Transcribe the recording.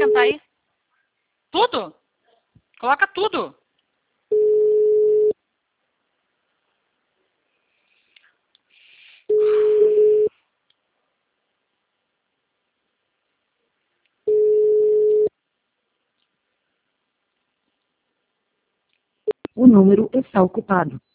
acrescentar aí? Tudo? Coloca tudo. O número está ocupado.